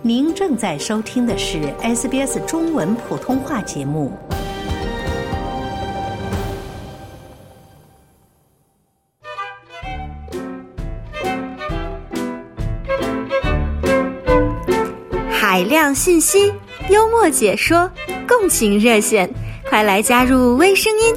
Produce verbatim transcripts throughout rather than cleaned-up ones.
您正在收听的是 S B S 中文普通话节目。 海量信息，幽默解说，共情热线，快来加入微声音。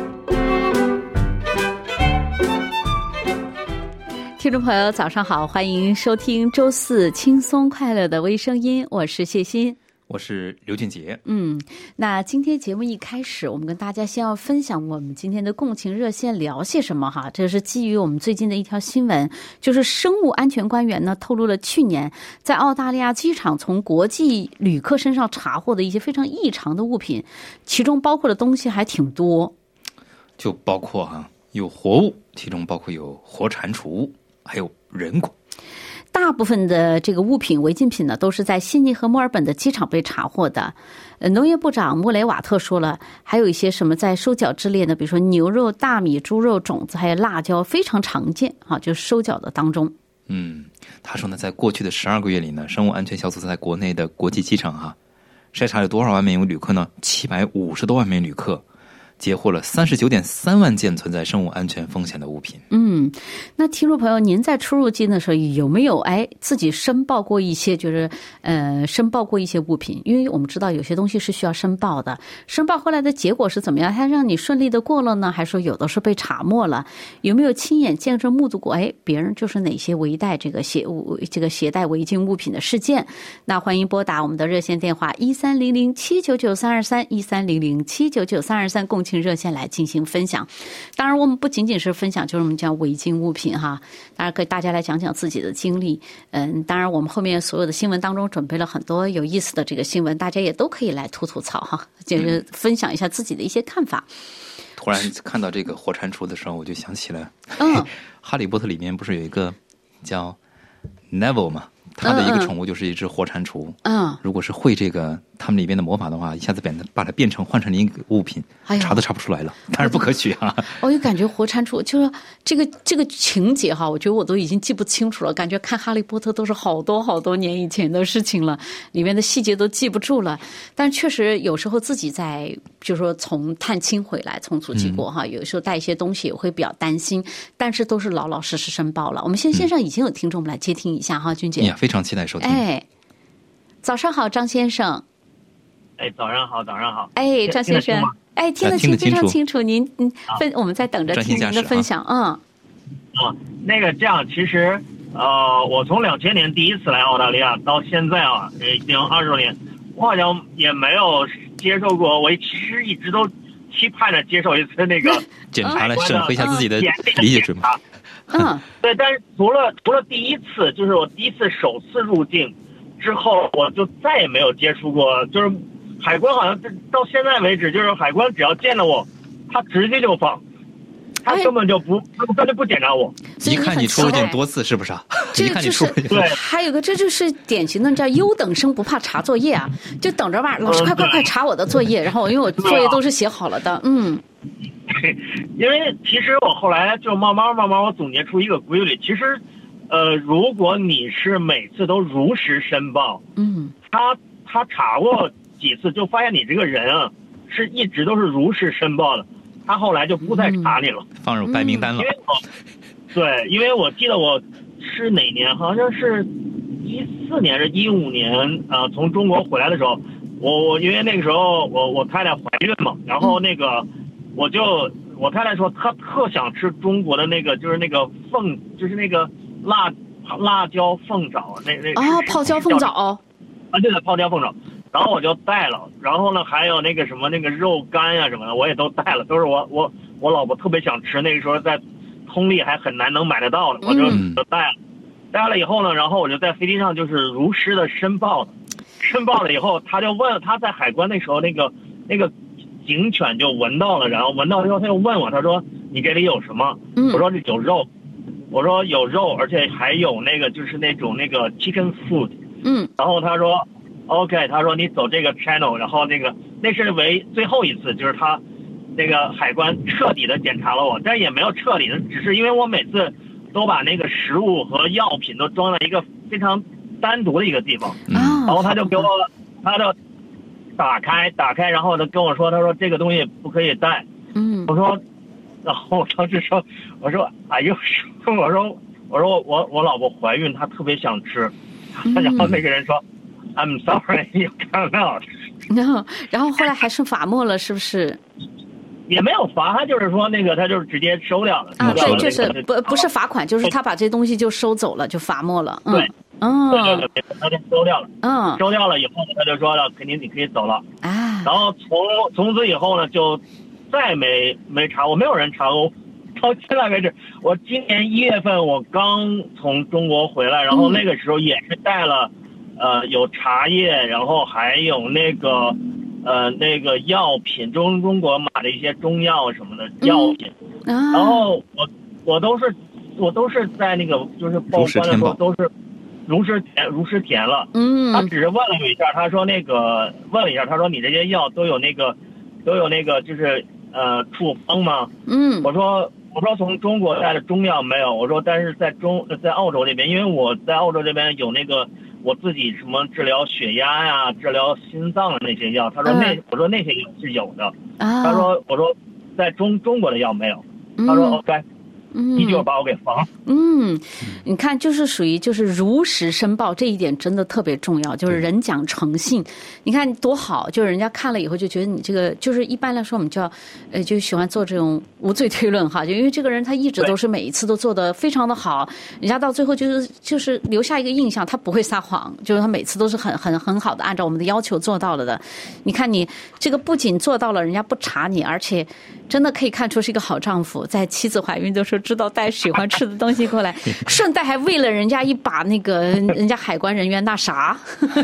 听众朋友早上好，欢迎收听周四轻松快乐的微声音，我是谢欣， 我是刘俊杰。 嗯，那今天节目一开始，我们跟大家先要分享我们今天的共情热线聊些什么哈。这是基于我们最近的一条新闻，就是生物安全官员呢透露了去年在澳大利亚机场从国际旅客身上查获的一些非常异常的物品，其中包括的东西还挺多， 就包括哈、啊、有活物，其中包括有活蟾蜍，还有人骨。 大部分的这个物品违禁品呢，都是在悉尼和墨尔本的机场被查获的。呃，农业部长穆雷瓦特说了，还有一些什么在收缴之列呢，比如说牛肉、大米、猪肉、种子还有辣椒，非常常见啊，就是收缴的当中。 嗯，他说呢，在过去的十二个月里呢，生物安全小组在国内的国际机场哈、啊，筛查了多少万名旅客呢？七百五十多万名旅客。截获了三十九点三万件存在生物安全风险的物品。 嗯，那听众朋友，您在出入境的时候有没有哎自己申报过一些，就是呃申报过一些物品？因为我们知道有些东西是需要申报的，申报后来的结果是怎么样？它让你顺利的过了呢，还是说有的是被查没了？有没有亲眼见证目睹过？哎，别人就是哪些违带这个携物这个携带违禁物品的事件？那欢迎拨打我们的热线电话一三零零七九九三二三一三零零七九九三二三共情热线来进行分享。当然我们不仅仅是分享就是我们讲违禁物品哈，当然可以大家来讲讲自己的经历。嗯，当然我们后面所有的新闻当中准备了很多有意思的这个新闻，大家也都可以来吐吐槽哈，就是分享一下自己的一些看法。 突然看到这个活蟾蜍的时候，我就想起了嗯哈利波特里面不是有一个叫 Neville 吗？他的一个宠物就是一只活蟾蜍。 嗯， 如果是会这个他们里边的魔法的话，一下子把它把它变成换成另一个物品， 哎、 查都查不出来了，当然不可取啊。 我就感觉活蟾蜍就是这个这个情节哈，我觉得我都已经记不清楚了，感觉看哈利波特都是好多好多年以前的事情了，里面的细节都记不住了。但确实有时候自己在就是说从探亲回来，从祖籍国哈、嗯，有时候带一些东西也会比较担心，但是都是老老实实申报了。我们现在线上已经有听众，我们来接听一下哈，君姐。 非常期待收听。 哎，早上好，张先生。 哎，早上好，早上好。 哎，张先生，哎，听得清，非常清楚。您您分，我们在等着听您的分享。嗯。 啊，那个这样，其实呃，我从两千年第一次来澳大利亚到现在啊，已经二十多年，我好像也没有接受过。我其实一直都期盼着接受一次那个检查来审核一下自己的理解准备。 嗯， 对，但是除了除了第一次，就是我第一次首次入境之后，我就再也没有接触过，就是海关好像到现在为止，就是海关只要见了我，他直接就放，他根本就不他就不检查我。 一看你出入境多次，是不是啊？ 这一看你出入境对， 还有个这就是典型的叫优等生不怕查作业啊，就等着吧，老师快快快查我的作业，然后因为我作业都是写好了的，嗯。 因为其实我后来就慢慢慢慢我总结出一个规律，其实，呃，如果你是每次都如实申报， 嗯， 他他查过几次就发现你这个人啊是一直都是如实申报的，他后来就不再查你了， 嗯、放入白名单了。 因为我对，因为我记得我是哪年，好像是一四年是一五年，呃，从中国回来的时候，我我因为那个时候我我太太怀孕嘛，然后那个。嗯我就我太太说她特想吃中国的那个就是那个凤就是那个辣辣椒凤爪那那啊、哦、泡椒凤爪啊对的泡椒凤爪，然后我就带了，然后呢还有那个什么那个肉干呀、啊、什么的我也都带了，都是我我我老婆特别想吃，那个时候在通利还很难能买得到的，我就就带了、嗯、带了以后呢，然后我就在飞机上就是如实的申报的，申报了以后他就问他在海关那时候那个那个警犬就闻到了，然后闻到之后他就问我，他说你这里有什么？ 嗯、 我说这有肉，我说有肉，而且还有那个就是那种那个 chicken food。 嗯， 然后他说 OK， 他说你走这个 channel， 然后那个那是为最后一次，就是他那个海关彻底的检查了我，但也没有彻底的，只是因为我每次都把那个食物和药品都装在一个非常单独的一个地方， 啊， 然后他就给我，他就打开打开，然后他跟我说，他说这个东西不可以带。 嗯， 我说，然后我当时说，我说哎呦，我说我说我我老婆怀孕，她特别想吃， 嗯、 然后那个人说 ，I'm sorry, you cannot。 然后然后后来还是罚没了，是不是？ 也没有罚，他就是说那个他就是直接收掉了。 啊， 掉了对，就是那个、 不不是罚款，就是他把这东西就收走了，就罚没了。嗯、 对， 嗯， 对对对，他就收掉了。 嗯， 收掉了以后呢，他就说了，肯定你可以走了。 啊， 然后从从此以后呢，就再没没查过，没有人查过。到现在为止，我今年一月份我刚从中国回来，然后那个时候也是带了，嗯、呃，有茶叶，然后还有那个。呃，那个药品，中中国买的一些中药什么的药品， 嗯啊、 然后我我都是我都是在那个就是报关的时候都是如实填如实填了。 嗯， 他只是问了我一下，他说那个问了一下，他说你这些药都有那个都有那个就是呃处方吗？ 嗯， 我说我说从中国带的中药没有，我说但是在中在澳洲这边，因为我在澳洲这边有那个。我自己什么治疗血压呀、治疗心脏的那些药，他说那、嗯、我说那些药是有的，啊、他说我说在中中国的药没有，他说 OK。 嗯， 你就把我给防。 嗯，你看，就是属于就是如实申报这一点真的特别重要，就是人讲诚信。你看多好，就是人家看了以后就觉得你这个就是一般来说我们叫呃就喜欢做这种无罪推论哈，就因为这个人他一直都是每一次都做得非常的好，人家到最后就是就是留下一个印象，他不会撒谎，就是他每次都是很很很好的按照我们的要求做到了的。你看你这个不仅做到了，人家不查你，而且真的可以看出是一个好丈夫，在妻子怀孕的时候知道带喜欢吃的东西过来，顺带还喂了人家一把那个人家海关人员那啥，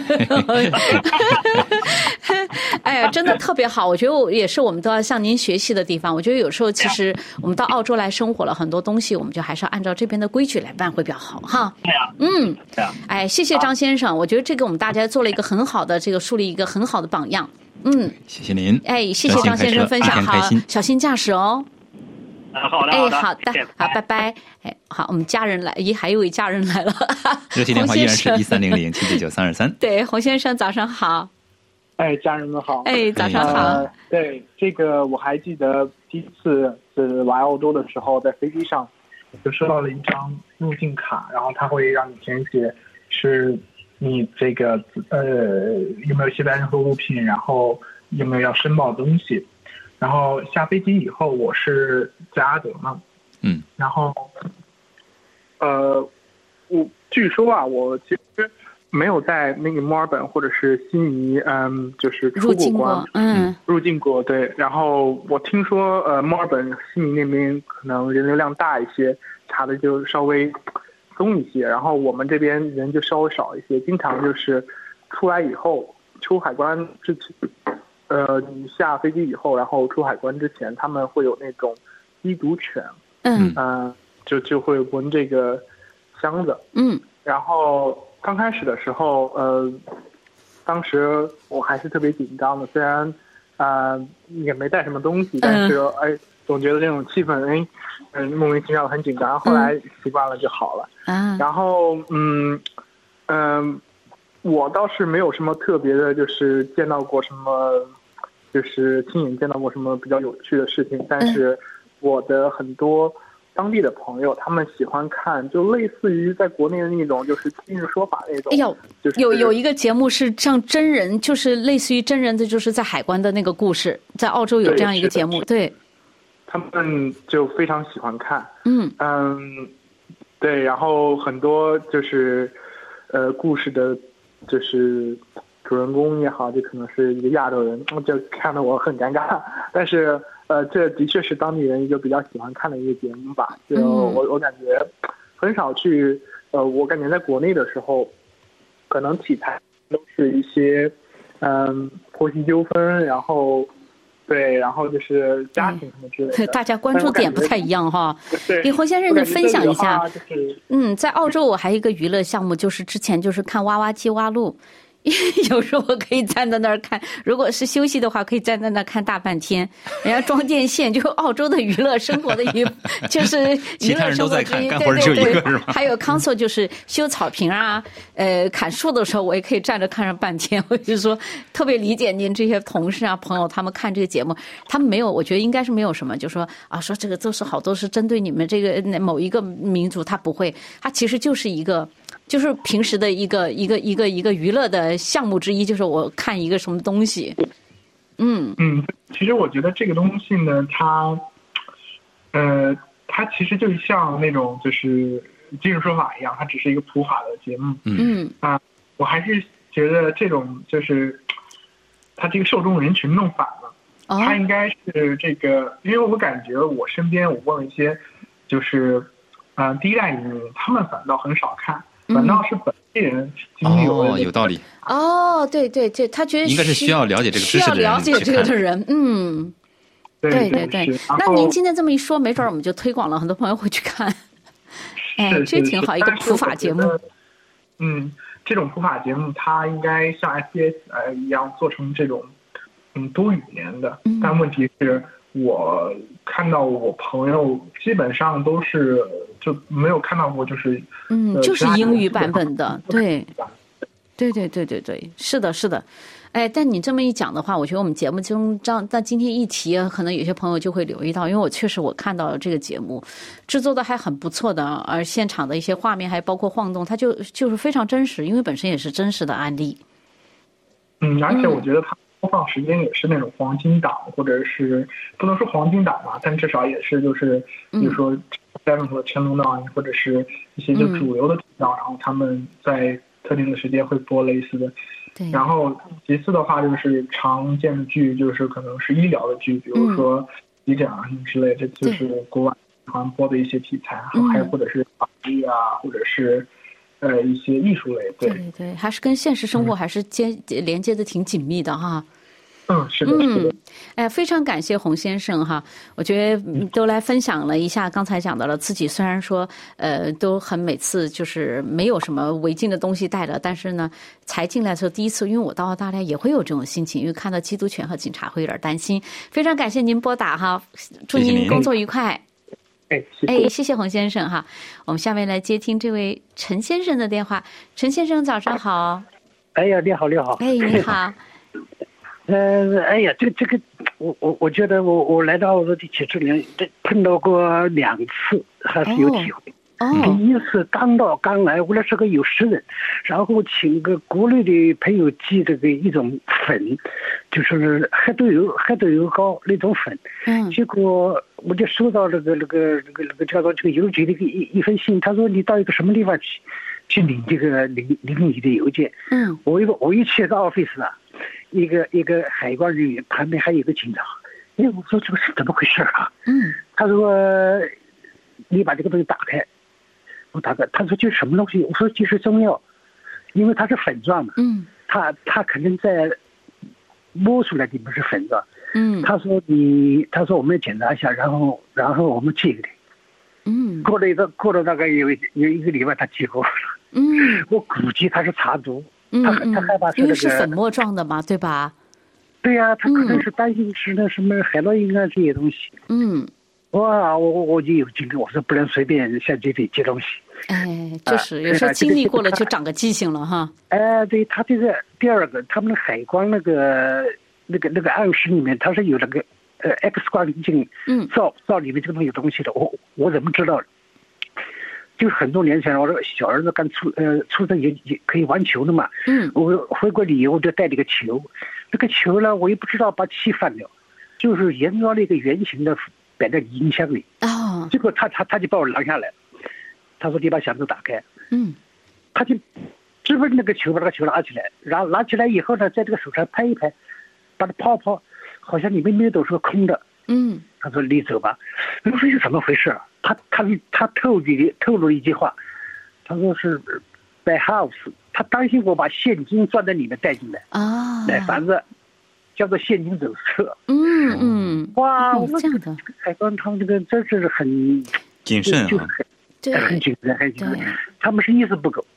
哎呀，真的特别好。我觉得也是我们都要向您学习的地方。我觉得有时候其实我们到澳洲来生活了，很多东西我们就还是要按照这边的规矩来办会比较好哈。 对呀， 嗯， 对呀， 哎，谢谢张先生，我觉得这个我们大家做了一个很好的这个树立一个很好的榜样。嗯， 谢谢您。 哎，谢谢张先生分享，好，小心驾驶哦。 啊，好的， 哎， 好的，好，拜拜。哎，好，我们家人来，咦，还有一位家人来了。 热线电话依然是一三零零七九九三二三。 对，洪先生，早上好。 哎，家人们好。 哎，早上好。 呃、对，这个我还记得第一次是来澳洲的时候，在飞机上就收到了一张入境卡，然后他会让你填写是你这个呃有没有携带任何物品，然后有没有要申报的东西。然后下飞机以后，我是在阿德嘛， 嗯， 然后，呃，我据说啊，我其实没有在那个墨尔本或者是悉尼，嗯，就是出过关， 嗯， 入境过，对。然后我听说，呃，墨尔本、悉尼那边可能人流量大一些，查的就稍微松一些，然后我们这边人就稍微少一些，经常就是出来以后出海关之前。呃，你下飞机以后，然后出海关之前，他们会有那种缉毒犬， 嗯， 呃，就就会闻这个箱子， 嗯，然后刚开始的时候，呃，当时我还是特别紧张的，虽然啊、呃、也没带什么东西，但是、嗯、哎，总觉得这种气氛，哎，嗯、呃，莫名其妙的很紧张，后来习惯了就好了， 啊、嗯， 然后嗯嗯、呃，我倒是没有什么特别的，就是见到过什么。就是亲眼见到过什么比较有趣的事情，但是我的很多当地的朋友，他们喜欢看，就类似于在国内的那种，就是今日说法那种。 哎呦， 就是有有一个节目是像真人，就是类似于真人的，就是在海关的那个故事，在澳洲有这样一个节目，对。对他们就非常喜欢看， 嗯嗯，对，然后很多就是呃故事的，就是。主人公也好，这可能是一个亚洲人，就看得我很尴尬。但是，呃，这的确是当地人一个比较喜欢看的一个节目吧。就我我感觉很少去，呃，我感觉在国内的时候，可能题材都是一些，嗯，婆媳纠纷，然后，对，然后就是家庭什么之类的。 大家关注点不太一样哈。 对， 给洪先生你分享一下。 就是、 嗯，在澳洲我还有一个娱乐项目，就是之前就是看哇哇鸡蛙路。 有时候我可以站在那儿看，如果是休息的话，可以站在那儿看大半天。人家装电线，就是澳洲的娱乐生活的一，就是娱乐生活之一。对对对，还有 console 就是修草坪啊，呃，砍树的时候，我也可以站着看上半天。我就说特别理解您这些同事啊朋友，他们看这个节目，他们没有，我觉得应该是没有什么，就说啊，说这个都是好多是针对你们这个某一个民族，他不会，他其实就是一个。就是平时的一个一个一个一个娱乐的项目之一，就是我看一个什么东西，嗯嗯，其实我觉得这个东西呢，它，呃，它其实就像那种就是今日说法一样，它只是一个普法的节目， 嗯啊，我还是觉得这种就是它这个受众人群弄反了， 哦、 它应该是这个，因为我感觉我身边我问了一些，就是啊、呃、第一代移民，他们反倒很少看。反倒是本地人经历有哦，有道理。 哦，对对对，他觉得应该是需要了解这个知识的人， 需要了解这个的人，嗯， 对对对。那您今天这么一说，没准我们就推广了，很多朋友会去看。哎，这挺好，一个普法节目。 嗯，这种普法节目，它应该像 S B S 呃一样做成这种嗯多语言的， 嗯、 但问题是，我看到我朋友基本上都是。就没有看到过，就是嗯，就是英语版本的，对，对对对对对，是的，是的，哎，但你这么一讲的话，我觉得我们节目中这样，但今天一提，可能有些朋友就会留意到，因为我确实我看到这个节目制作的还很不错的，而现场的一些画面还包括晃动，它就就是非常真实，因为本身也是真实的案例。 嗯，而且我觉得它播放时间也是那种黄金档，或者是不能说黄金档吧，但至少也是就是比如说。seven 或者成龙档，或者是一些就主流的频道、嗯，然后他们在特定的时间会播类似的。 对。 然后其次的话就是常见的剧，就是可能是医疗的剧，比如说急诊啊什么之类的，这就是国外喜欢播的一些题材，然后还有或者是法律啊，或者是呃一些艺术类。对对对，还是跟现实生活还是接、嗯、连接的挺紧密的哈。 嗯，是的，是的。 嗯，哎，非常感谢洪先生哈，我觉得都来分享了一下，刚才讲到了自己虽然说呃都很每次就是没有什么违禁的东西带了，但是呢才进来的时候第一次，因为我到澳大利亚也会有这种心情，因为看到缉毒犬和警察会有点担心。非常感谢您拨打哈，祝您工作愉快。 哎，谢谢哎，谢谢洪先生哈。我们下面来接听这位陈先生的电话。陈先生早上好。 哎呀，你好，你好。 哎，你好。 呃，哎呀，这个这个，我我我觉得我我来到澳洲第七十年，这碰到过两次，还是有体会。 哦。 第一次刚到刚来，我那是个有识人，然后请个国内的朋友寄这个一种粉，就是黑豆油黑豆油膏那种粉。 嗯。 结果我就收到那个那个那个那个叫做这个邮局的一一封信，他说你到一个什么地方去去领这个领领你的邮件。 嗯。 我一个我一去到 office 啊。一个一个海关人员旁边还有一个警察，哎，我说这个是怎么回事啊？ 嗯， 他说你把这个东西打开，我打开，他说这是什么东西？我说这是中药，因为它是粉状的， 嗯， 他他肯定在摸出来里面是粉状， 嗯， 他说你，他说我们检查一下，然后然后我们寄给你， 嗯， 过了一个过了大概有有一个礼拜，他寄过来了， 嗯， 我估计他是查毒。 嗯他他害怕是、那个、 因为是粉末状的嘛，对吧？ 对呀、啊，他可能是担心吃那什么海洛因啊这些东西。 嗯， 哇，我我我就有经历，我说不能随便下基地寄东西。 哎，就是有时候经历过了就长个记性了哈。 哎，对他这个第二个，他们海关那个那个那个暗室里面，他是有那个呃 X 光镜， 嗯， 照照里面这个东西有东西的。我我怎么知道？就是很多年前，我说小儿子刚出呃出生也也可以玩球的嘛， 嗯， 我回国旅游就带了个球，这个球呢我也不知道把气放掉，就是原装的一个圆形的摆在音箱里， 哦， 结果他他他就把我拦下来，他说你把箱子打开， 嗯， 他就直奔那个球把那个球拿起来，然后拿起来以后呢，在这个手上拍一拍，把它泡泡，好像里面没有都是空的， 嗯，他说你走吧，我说是怎么回事啊？他他他透露透露一句话，他说是 by house， 他担心我把现金装在里面带进来啊， 买房子，叫做现金走私。 嗯嗯， 哇， 我这样的海关他们这个真是很谨慎啊， 对，很谨慎，很谨慎，他们是意识不够。 嗯，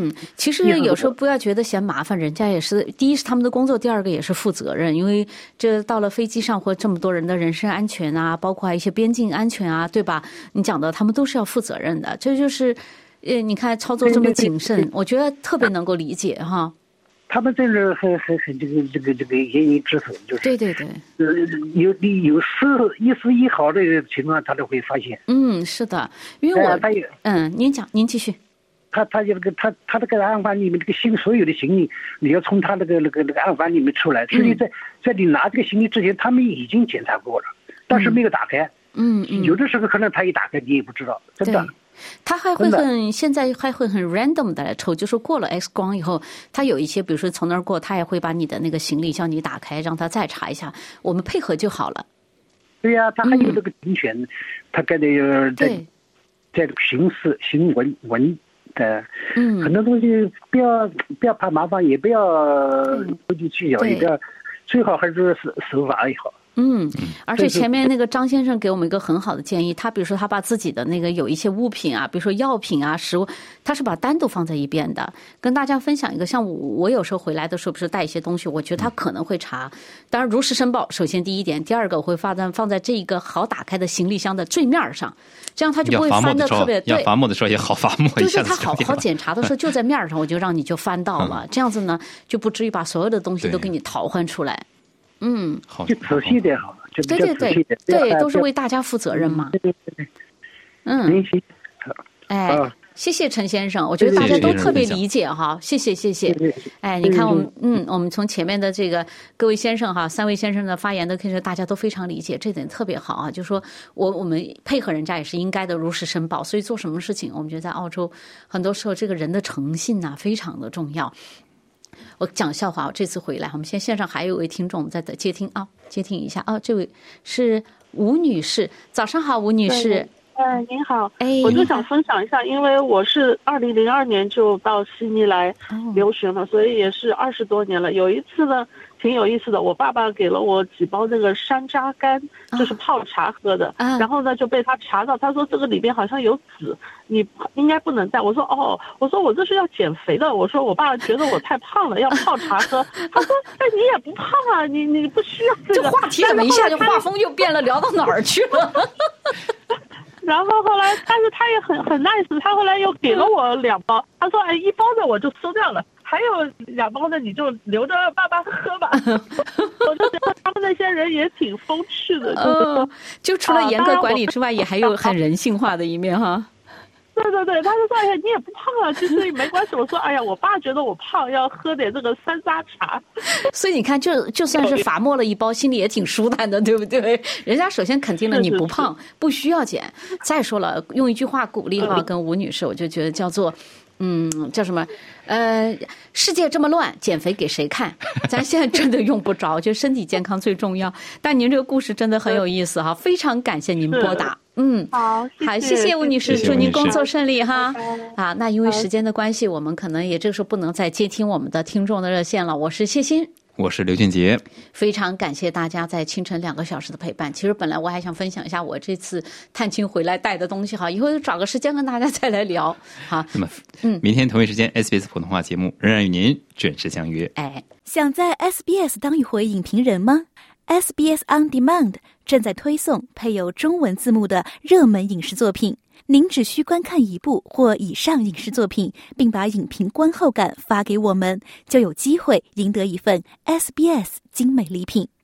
嗯，其实有时候不要觉得嫌麻烦，人家也是，第一是他们的工作，第二个也是负责任，因为这到了飞机上或这么多人的人身安全啊，包括一些边境安全啊，对吧？你讲的他们都是要负责任的，这就是呃，你看操作这么谨慎，对对对，我觉得特别能够理解哈。 他们真是很很很这个这个这个严于执守，就是对对对， 呃，有有丝一丝一毫的情况，他都会发现。 嗯，是的，因为我、呃、嗯，您讲，您继续。 他他这个他他这个案犯里面这个行所有的行李，你要从他那个那个那个案犯里面出来，实际在在你拿这个行李之前，他们已经检查过了，但是没有打开。嗯嗯，有的时候可能他一打开你也不知道，真的。 他还会很现在还会很 random 的来抽，就是过了 X 光以后，他有一些比如说从那儿过，他也会把你的那个行李叫你打开，让他再查一下，我们配合就好了。 对呀、啊，他还有这个侵权，嗯、他该得在在这个刑事行文文的，嗯，很多东西不要不要怕麻烦，也不要投机取巧，也不要，最好还是守守法也好。 嗯，而且前面那个张先生给我们一个很好的建议，他比如说他把自己的那个有一些物品啊，比如说药品啊、食物，他是把单独放在一边的。跟大家分享一个，像我我有时候回来的时候不是带一些东西，我觉得他可能会查，当然如实申报。首先第一点，第二个我会放在放在这一个好打开的行李箱的坠面上，这样他就不会翻的特别对。 要罚没的时候也好罚没一下子。 就是他好好检查的时候就在面上，我就让你就翻到了，这样子呢就不至于把所有的东西都给你淘换出来。嗯， 就仔细点好。 对对对对，都是为大家负责任嘛。 对对对， 嗯，哎，谢谢陈先生，我觉得大家都特别理解哈，谢谢谢谢。哎，你看我们嗯，我们从前面的这个各位先生哈，三位先生的发言都可以说大家都非常理解，这点特别好啊。就说我我们配合人家也是应该的，如实申报。所以做什么事情，我们觉得在澳洲很多时候这个人的诚信呐、啊、非常的重要。我讲笑话，我这次回来，我们现线上还有一位听众，我们在接听啊，接听一下啊，这位是吴女士，早上好，吴女士。 呃，您好，哎，我就想分享一下，因为我是二零零二年就到悉尼来留学了，哦、所以也是二十多年了。有一次呢，挺有意思的，我爸爸给了我几包那个山楂干，就是泡茶喝的，啊、然后呢就被他查到，他说这个里边好像有籽，你应该不能带。我说哦，我说我这是要减肥的，我说我爸觉得我太胖了，要泡茶喝。他说哎，你也不胖啊，你你不需要这个。 这话题怎么一下就画风又变了，聊到哪儿去了？ 然后后来，但是他也很很 nice， 他后来又给了我两包，他说哎，一包的我就收掉了，还有两包的你就留着爸爸喝吧。我就觉得他们那些人也挺风趣的，就是说、呃、 就除了严格管理之外，也还有很人性化的一面哈。 对对对，他就说哎呀，你也不胖啊，其实没关系。我说哎呀，我爸觉得我胖，要喝点这个山楂茶。 所以你看，就就算是罚没了一包，心里也挺舒坦的，对不对？人家首先肯定了你不胖，是是是不需要减。再说了，用一句话鼓励哈，跟吴女士，我就觉得叫做。嗯，叫什么？呃，世界这么乱，减肥给谁看？咱现在真的用不着，就身体健康最重要。但您这个故事真的很有意思哈，非常感谢您拨打。嗯， 好， 好，谢谢吴女士，祝您工作顺利哈。啊，那因为时间的关系，我们可能也这个时候不能再接听我们的听众的热线了。我是谢欣。 我是刘俊杰， 非常感谢大家在清晨两个小时的陪伴。其实本来我还想分享一下我这次探亲回来带的东西哈，以后找个时间跟大家再来聊。好， 那么嗯，明天同一时间 S B S 普通话节目仍然与您准时相约。 哎，想在 S B S 当一回影评人吗？ S B S On Demand 正在推送配有中文字幕的热门影视作品。您只需观看一部或以上影视作品，并把影评观后感发给我们，就有机会赢得一份 S B S 精美礼品。